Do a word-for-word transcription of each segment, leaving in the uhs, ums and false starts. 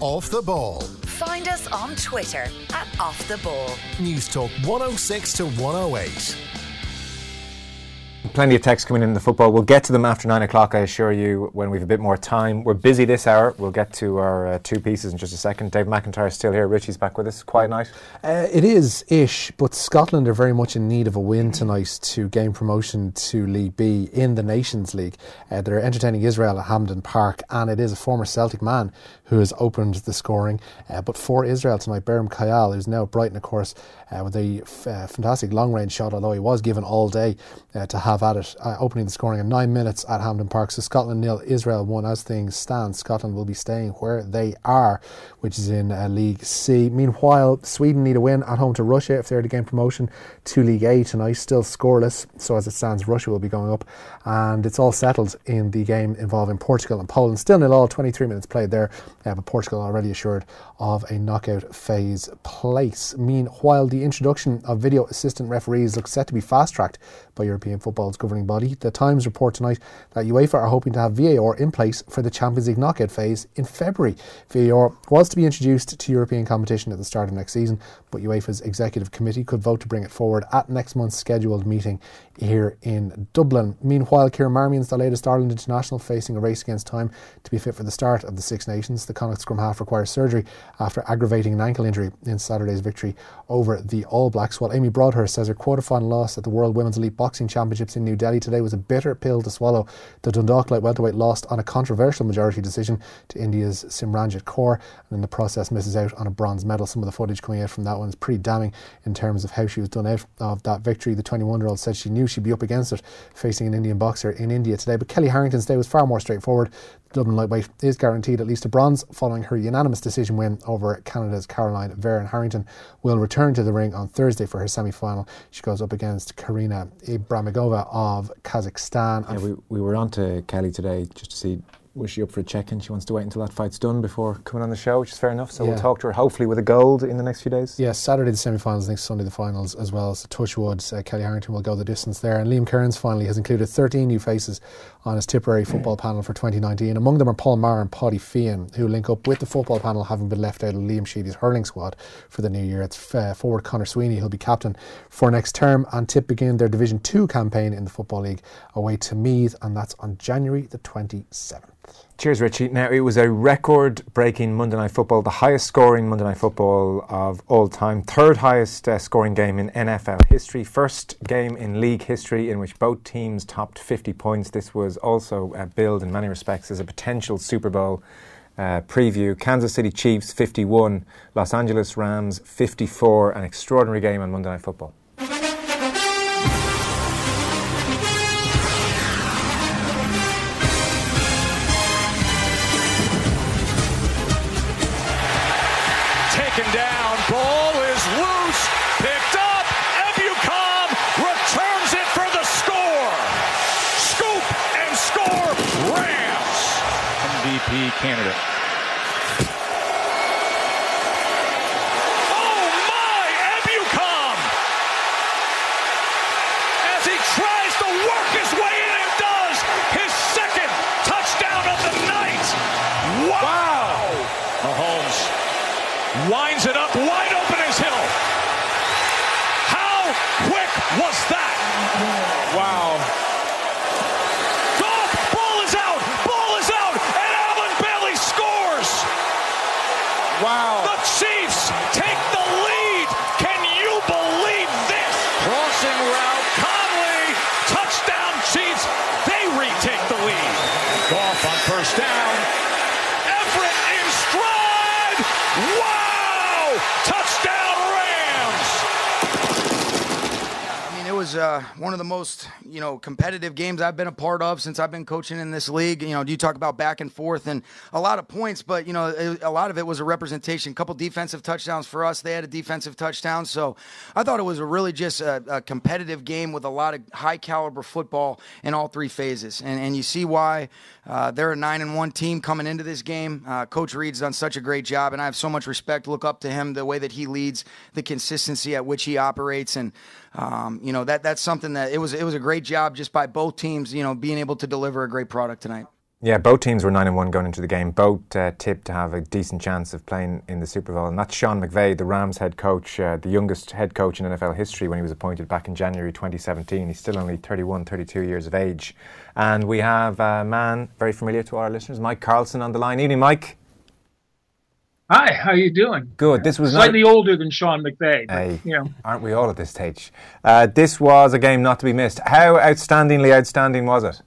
Off the Ball. Find us on Twitter at Off the Ball. News Talk one oh six to one oh eight. Plenty of texts coming in in the football. We'll get to them after nine o'clock, I assure you, when we've a bit more time. We're busy this hour. We'll get to our uh, two pieces in just a second. Dave McIntyre's still here. Richie's back with us. Quiet night. Uh, it is ish, but Scotland are very much in need of a win tonight to gain promotion to League B in the Nations League. Uh, they're entertaining Israel at Hampden Park, and it is a former Celtic man who has opened the scoring. Uh, but for Israel tonight, Berham Kayal, who's now at Brighton, of course, uh, with a f- uh, fantastic long-range shot, although he was given all day uh, to have at it, uh, opening the scoring in nine minutes at Hampden Park. So Scotland nil, Israel one. As things stand, Scotland will be staying where they are, which is in uh, League C. Meanwhile, Sweden need a win at home to Russia if they're to gain promotion to League A tonight. Still scoreless, so as it stands, Russia will be going up, and it's all settled in the game involving Portugal and Poland. Still nil all, twenty-three minutes played there, uh, but Portugal already assured of a knockout phase place. Meanwhile, the introduction of video assistant referees looks set to be fast-tracked by European football's governing body. The Times report tonight that UEFA are hoping to have V A R in place for the Champions League knockout phase in February. V A R was to be introduced to European competition at the start of next season, but UEFA's executive committee could vote to bring it forward at next month's scheduled meeting here in Dublin. Meanwhile, Kieran Marmion's the latest Ireland international, facing a race against time to be fit for the start of the Six Nations. The Connacht scrum half requires surgery after aggravating an ankle injury in Saturday's victory over the All Blacks, while Amy Broadhurst says her quarter-final loss at the World Women's Elite Boxing Championships in New Delhi today was a bitter pill to swallow. The Dundalk light welterweight lost on a controversial majority decision to India's Simranjit Kaur, and in the process misses out on a bronze medal. Some of the footage coming out from that one is pretty damning in terms of how she was done out of that victory. The twenty-one-year-old said she knew she'd be up against it facing an Indian boxer in India today, but Kelly Harrington's day was far more straightforward. The Dublin lightweight is guaranteed at least a bronze following her unanimous decision win over Canada's Caroline Verrin. Harrington will return to the ring on Thursday for her semi-final. She goes up against Karina Ibramigova of Kazakhstan. Yeah, we, we were on to Kelly today just to see, was she up for a check-in? She wants to wait until that fight's done before coming on the show, which is fair enough. So yeah, we'll talk to her hopefully with a gold in the next few days. Yes, yeah, Saturday the semi-finals, next Sunday the finals as well. So touch wood, uh, Kelly Harrington will go the distance there. And Liam Kearns finally has included thirteen new faces on his Tipperary football panel for twenty nineteen. Among them are Paul Maher and Paddy Feehan, who link up with the football panel, having been left out of Liam Sheedy's hurling squad for the new year. It's uh, forward Conor Sweeney who'll be captain for next term, and Tip begin their Division two campaign in the Football League away to Meath, and that's on January the twenty-seventh. Cheers, Richie. Now, it was a record-breaking Monday Night Football, the highest scoring Monday Night Football of all time, third highest uh, scoring game in N F L history, first game in league history in which both teams topped fifty points. This was also uh, billed in many respects as a potential Super Bowl uh, preview. Kansas City Chiefs fifty-one, Los Angeles Rams fifty-four, an extraordinary game on Monday Night Football. Down, ball is loose, picked up, Ebukam returns it for the score. Scoop and score, Rams. M V P candidate. Oh my, Ebukam! As he tries to work his way in and does his second touchdown of the night. Wow! wow. Mahomes winds it up, wide open as Hill. How quick was that? Wow. Goff, ball is out, ball is out, and Alvin Bailey scores. Wow. The Chiefs take the lead. Can you believe this? Crossing route, Conley, touchdown Chiefs. They retake the lead. Goff on first down. Everett in stride. Wow. Touchdown Rams! I mean, it was uh, one of the most, you know, competitive games I've been a part of since I've been coaching in this league. You know, you talk about back and forth and a lot of points, but, you know, it, a lot of it was a representation. A couple defensive touchdowns for us. They had a defensive touchdown. So I thought it was a really just a, a competitive game with a lot of high-caliber football in all three phases. And, and you see why uh, they're a nine and one team coming into this game. Uh, Coach Reed's done such a great job, and I have so much respect, look up to him, the way that he leads, the consistency at which he operates. And, um, you know, that that's something that it was it was a great job just by both teams, you know, being able to deliver a great product tonight. Yeah, both teams were nine and one going into the game. Both uh, tipped to have a decent chance of playing in the Super Bowl. And that's Sean McVay, the Rams head coach, uh, the youngest head coach in N F L history when he was appointed back in January twenty seventeen. He's still only thirty-one, thirty-two years of age. And we have a man very familiar to our listeners, Mike Carlson, on the line. Evening, Mike. Hi, how you doing? Good. This was slightly not... older than Sean McVay, but, hey, you know, aren't we all at this stage? Uh, this was a game not to be missed. How outstandingly outstanding was it?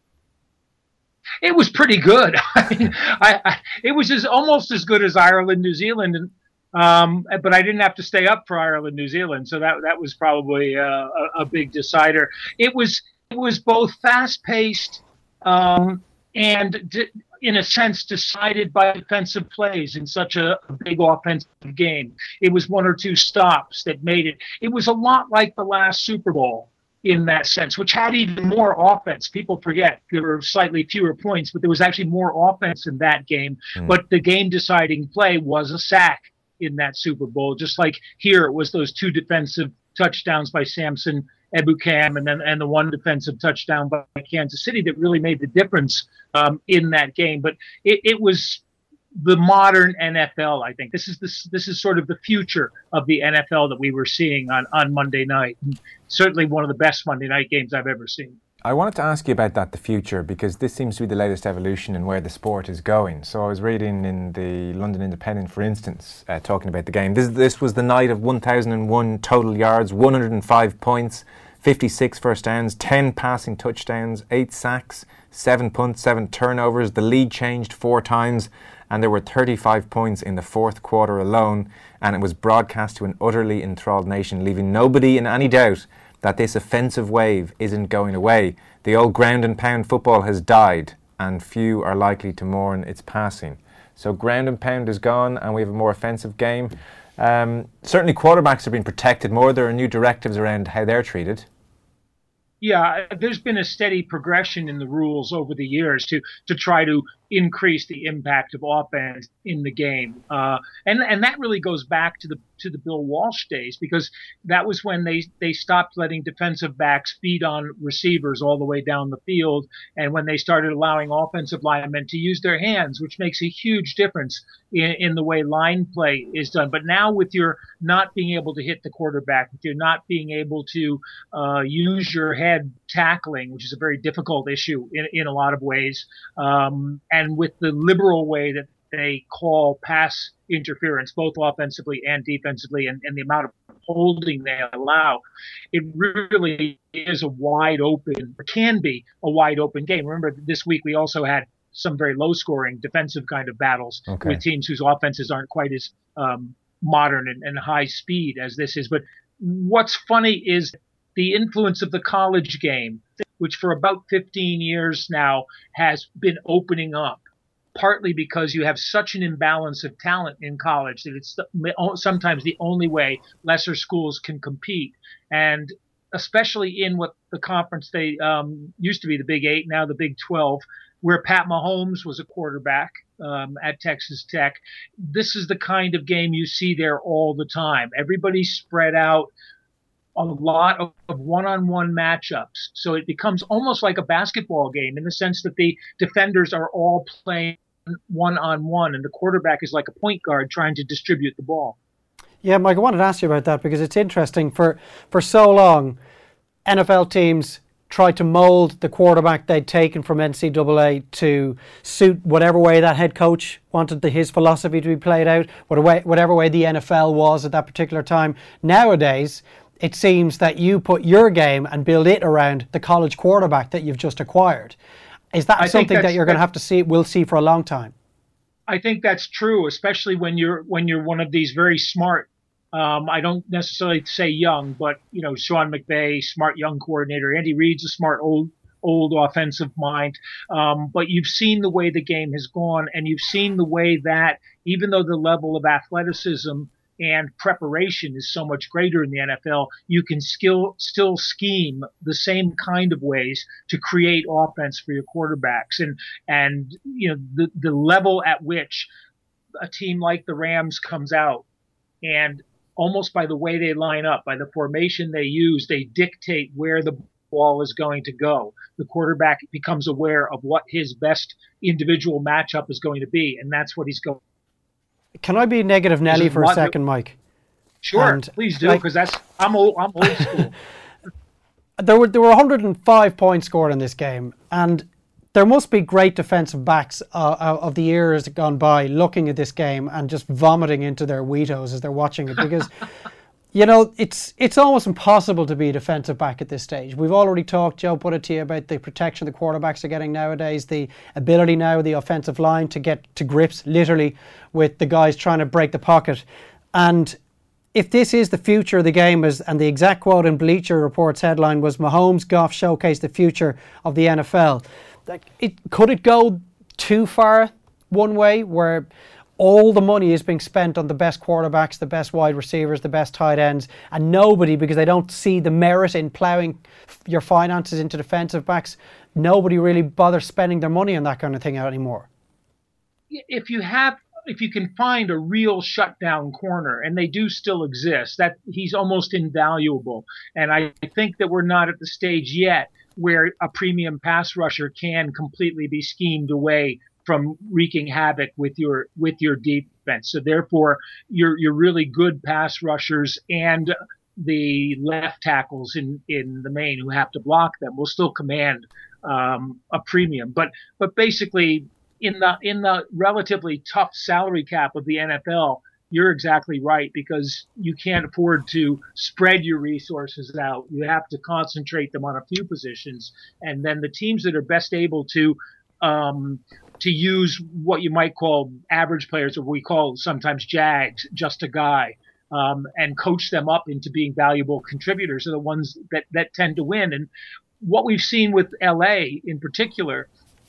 It was pretty good. I mean, I, I, it was as, almost as good as Ireland, New Zealand, and, um, but I didn't have to stay up for Ireland, New Zealand, so that that was probably uh, a, a big decider. It was it was both fast paced um, and, d- in a sense, decided by defensive plays in such a, a big offensive game. It was one or two stops that made it. It was a lot like the last Super Bowl in that sense, which had even more offense. People forget there were slightly fewer points, but there was actually more offense in that game. Mm. But the game-deciding play was a sack in that Super Bowl, just like here it was those two defensive touchdowns by Samson Ebukam and then and the one defensive touchdown by Kansas City that really made the difference um, in that game. But it, it was the modern N F L, I think. This is this this is sort of the future of the N F L that we were seeing on, on Monday night. And certainly one of the best Monday night games I've ever seen. I wanted to ask you about that, the future, because this seems to be the latest evolution in where the sport is going. So I was reading in the London Independent, for instance, uh, talking about the game. This this was the night of one thousand one total yards, one hundred five points, fifty-six first downs, ten passing touchdowns, eight sacks, seven punts, seven turnovers. The lead changed four times, and there were thirty-five points in the fourth quarter alone, and it was broadcast to an utterly enthralled nation, leaving nobody in any doubt that this offensive wave isn't going away. The old ground and pound football has died, and few are likely to mourn its passing. So ground and pound is gone, and we have a more offensive game. Um, certainly quarterbacks are being protected more. There are new directives around how they're treated. Yeah, there's been a steady progression in the rules over the years to to try to increase the impact of offense in the game, uh, and and that really goes back to the to the Bill Walsh days, because that was when they they stopped letting defensive backs feed on receivers all the way down the field, and when they started allowing offensive linemen to use their hands, which makes a huge difference in, in the way line play is done. But now with your not being able to hit the quarterback, with your not being able to uh, use your head tackling, which is a very difficult issue in, in a lot of ways, um, and with the liberal way that they call pass interference, both offensively and defensively, and, and the amount of holding they allow, it really is a wide open, or can be a wide open game. Remember, this week we also had some very low scoring defensive kind of battles okay. with teams whose offenses aren't quite as um, modern and, and high speed as this is. But what's funny is the influence of the college game, which for about fifteen years now has been opening up, partly because you have such an imbalance of talent in college that it's sometimes the only way lesser schools can compete. And especially in what the conference they um, used to be the Big Eight, now the Big twelve, where Pat Mahomes was a quarterback um, at Texas Tech. This is the kind of game you see there all the time. Everybody's spread out, a lot of, of one-on-one matchups. So it becomes almost like a basketball game in the sense that the defenders are all playing one-on-one, and the quarterback is like a point guard trying to distribute the ball. Yeah, Mike, I wanted to ask you about that because it's interesting. For, for so long, N F L teams tried to mould the quarterback they'd taken from N C double A to suit whatever way that head coach wanted the, his philosophy to be played out, whatever way, whatever way the N F L was at that particular time. Nowadays, it seems that you put your game and build it around the college quarterback that you've just acquired. Is that I something that you're going to have to see, will see for a long time? I think that's true, especially when you're when you're one of these very smart, um, I don't necessarily say young, but, you know, Sean McVay, smart young coordinator. Andy Reid's a smart old old offensive mind. Um, but you've seen the way the game has gone, and you've seen the way that even though the level of athleticism and preparation is so much greater in the N F L, you can skill, still scheme the same kind of ways to create offense for your quarterbacks. And, and you know, the, the level at which a team like the Rams comes out, and almost by the way they line up, by the formation they use, they dictate where the ball is going to go. The quarterback becomes aware of what his best individual matchup is going to be, and that's what he's going. Can I be negative Nelly for a second, Mike? Sure, and please do, because like, that's I'm old. I'm old school. There were there were one hundred five points scored in this game, and there must be great defensive backs uh, of the years gone by looking at this game and just vomiting into their Wheatos as they're watching it, because you know it's it's almost impossible to be a defensive back at this stage. We've already talked, Joe put it to you, about the protection the quarterbacks are getting nowadays, the ability now of the offensive line to get to grips literally with the guys trying to break the pocket. And if this is the future of the game, as and the exact quote in Bleacher Report's headline was Mahomes Goff showcase the future of the N F L. Like, it could it go too far one way, where all the money is being spent on the best quarterbacks, the best wide receivers, the best tight ends, and nobody, because they don't see the merit in ploughing your finances into defensive backs, nobody really bothers spending their money on that kind of thing anymore? If you have If you can find a real shutdown corner, and they do still exist, that he's almost invaluable. And I think that we're not at the stage yet where a premium pass rusher can completely be schemed away from wreaking havoc with your with your defense. So therefore, your your really good pass rushers and the left tackles in, in the main who have to block them will still command um, a premium. But but basically, in the in the relatively tough salary cap of the N F L, you're exactly right, because you can't afford to spread your resources out. You have to concentrate them on a few positions, and then the teams that are best able to um, to use what you might call average players, or we call sometimes Jags, just a guy, um, and coach them up into being valuable contributors, are the ones that that tend to win. And what we've seen with L A in particular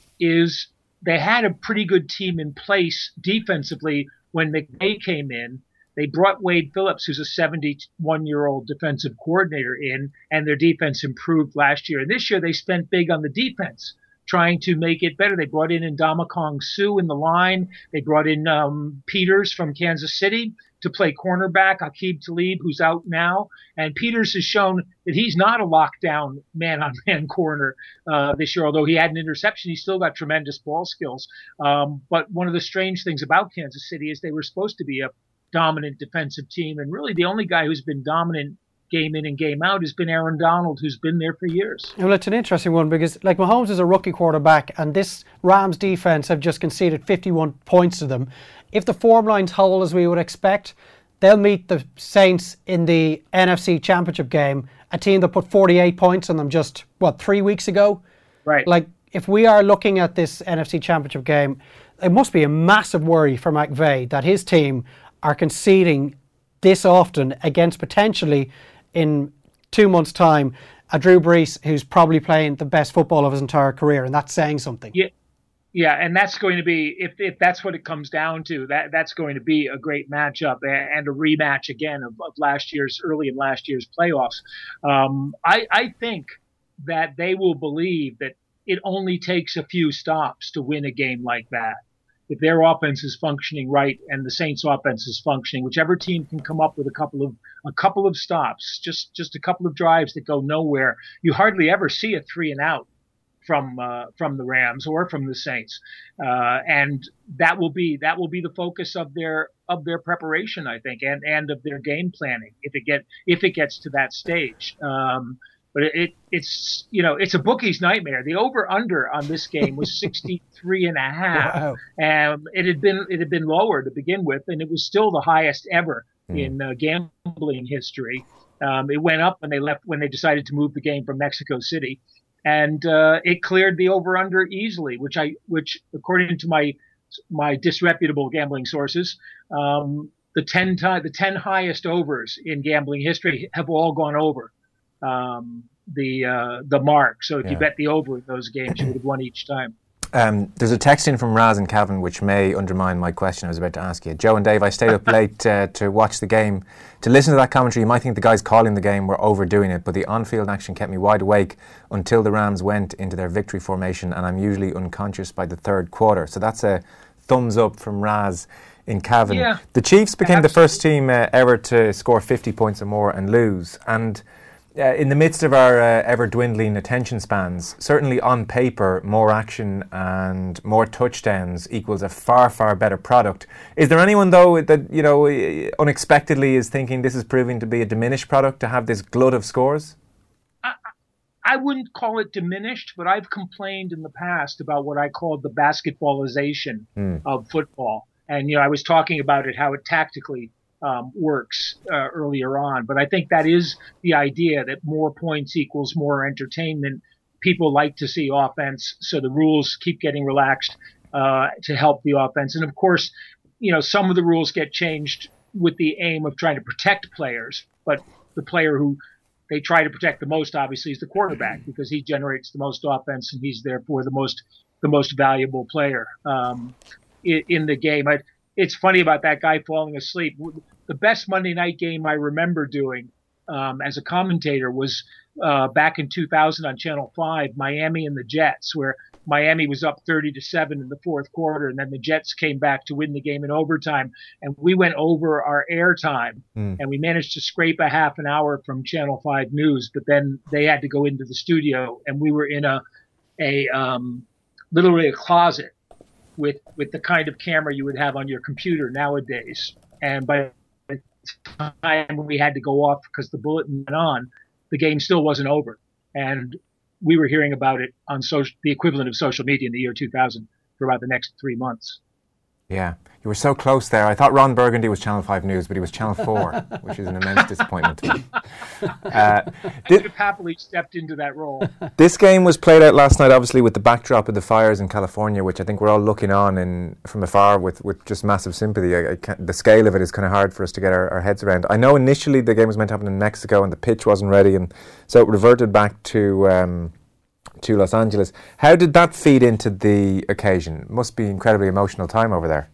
is they had a pretty good team in place defensively when McVay came in. They brought Wade Phillips, who's a seventy-one-year-old defensive coordinator, in, and their defense improved last year. And this year they spent big on the defense, trying to make it better. They brought in Ndamukong Suh in the line. They brought in um, Peters from Kansas City to play cornerback, Aqib Talib, who's out now. And Peters has shown that he's not a lockdown man-on-man corner uh, this year. Although he had an interception, he's still got tremendous ball skills. Um, but one of the strange things about Kansas City is they were supposed to be a dominant defensive team. And really the only guy who's been dominant game in and game out has been Aaron Donald, who's been there for years. Well, it's an interesting one, because like Mahomes is a rookie quarterback, and this Rams defense have just conceded fifty-one points to them. If the form lines hold as we would expect, they'll meet the Saints in the N F C Championship game, a team that put forty-eight points on them just, what, three weeks ago? Right. Like, if we are looking at this N F C Championship game, it must be a massive worry for McVay that his team are conceding this often against potentially, in two months' time, a Drew Brees who's probably playing the best football of his entire career, and that's saying something. Yeah, yeah, and that's going to be, if if that's what it comes down to, that that's going to be a great matchup and a rematch again of, of last year's, early in last year's playoffs. Um, I, I think that they will believe that it only takes a few stops to win a game like that. If their offense is functioning right and the Saints' offense is functioning, whichever team can come up with a couple of a couple of stops, just just a couple of drives that go nowhere, you hardly ever see a three and out from uh, from the Rams or from the Saints, uh, and that will be that will be the focus of their of their preparation, I think, and and of their game planning if it get if it gets to that stage. Um, But it, it it's, you know, it's a bookie's nightmare. The over-under on this game was sixty-three and a half. Wow. And it had been it had been lower to begin with, and it was still the highest ever mm. in uh, gambling history. Um, it went up when they left when they decided to move the game from Mexico City, and uh, it cleared the over-under easily, which I which according to my my disreputable gambling sources, um, the ten time the ten highest overs in gambling history have all gone over um the uh the mark. So if yeah. you bet the over in those games, you would have won each time. Um, there's a text in from Raz and Cavan which may undermine my question I was about to ask you. Joe and Dave, I stayed up late uh, to watch the game. To listen to that commentary, you might think the guys calling the game were overdoing it, but the on-field action kept me wide awake until the Rams went into their victory formation, and I'm usually unconscious by the third quarter. So that's a thumbs up from Raz in Cavan. Yeah, the Chiefs became absolutely. the first team uh, ever to score fifty points or more and lose, and uh, in the midst of our uh, ever-dwindling attention spans, certainly on paper, more action and more touchdowns equals a far, far better product. Is there anyone, though, that, you know, unexpectedly is thinking this is proving to be a diminished product to have this glut of scores? I, I wouldn't call it diminished, but I've complained in the past about what I called the basketballization mm. of football. And, you know, I was talking about it, how it tactically um, works uh, earlier on. But I think that is the idea, that more points equals more entertainment. People like to see offense, so the rules keep getting relaxed uh, to help the offense. And, of course, you know, some of the rules get changed with the aim of trying to protect players. But the player who they try to protect the most, obviously, is the quarterback, because he generates the most offense and he's therefore the most the most valuable player Um In, in the game. I, it's funny about that guy falling asleep. The best Monday night game I remember doing um, as a commentator was uh, back in two thousand on Channel five, Miami and the Jets, where Miami was up thirty to seven in the fourth quarter, and then the Jets came back to win the game in overtime, and we went over our airtime, mm. and we managed to scrape a half an hour from Channel five News, but then they had to go into the studio, and we were in a, a um, literally a closet with with the kind of camera you would have on your computer nowadays. And by the time we had to go off because the bulletin went on, the game still wasn't over. And we were hearing about it on social, the equivalent of social media in the year two thousand for about the next three months. Yeah, you were so close there. I thought Ron Burgundy was Channel five News, but he was Channel four, which is an immense disappointment to me. Uh, I would have happily stepped into that role. This game was played out last night, obviously, with the backdrop of the fires in California, which I think we're all looking on in, from afar with, with just massive sympathy. I, I the scale of it is kind of hard for us to get our, our heads around. I know initially the game was meant to happen in Mexico and the pitch wasn't ready, and so it reverted back to... Um, to Los Angeles. How did that feed into the occasion? It must be an incredibly emotional time over there.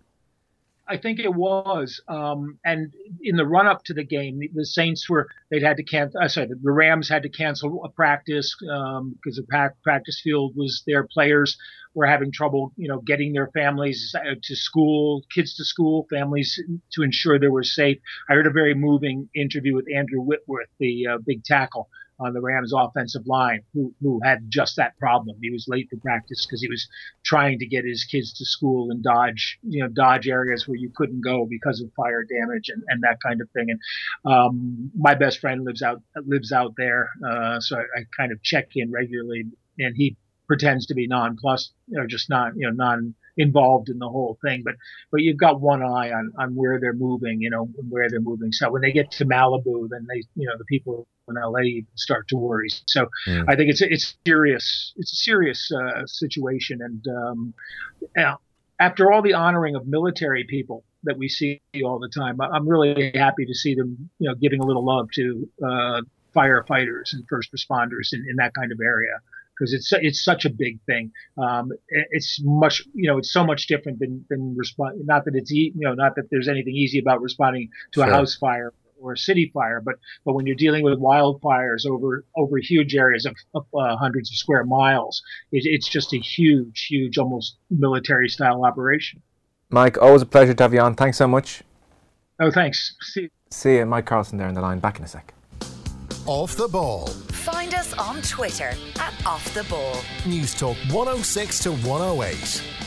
I think it was. Um, and in the run-up to the game, the, the Saints were, they'd had to cancel, uh, sorry, the Rams had to cancel a practice um, because the pack, practice field was their players were having trouble, you know, getting their families to school, kids to school, families to ensure they were safe. I heard a very moving interview with Andrew Whitworth, the uh, big tackle on the Rams offensive line, who, who had just that problem. He was late for practice because he was trying to get his kids to school and dodge, you know, dodge areas where you couldn't go because of fire damage and, and that kind of thing. And um, my best friend lives out lives out there, uh, so I, I kind of check in regularly, and he pretends to be nonplussed, you know, just not, you know, non involved in the whole thing, but but you've got one eye on on where they're moving, you know, where they're moving. So when they get to Malibu, then they, you know, the people in L A start to worry. So yeah. I think it's it's serious. It's a serious uh, situation, and um, now, after all the honoring of military people that we see all the time, I'm really happy to see them, you know, giving a little love to uh, firefighters and first responders in, in that kind of area. Because it's it's such a big thing. Um, it's much, you know, it's so much different than than respond. Not that it's e- you know, not that there's anything easy about responding to sure. a house fire or a city fire, but but when you're dealing with wildfires over over huge areas of, of uh, hundreds of square miles, it, it's just a huge, huge, almost military style operation. Mike, always a pleasure to have you on. Thanks so much. Oh, thanks. See you. See you, Mike Carlson there on the line. Back in a sec. Off the Ball. Find us on Twitter at Off the Ball. News Talk one oh six to one oh eight.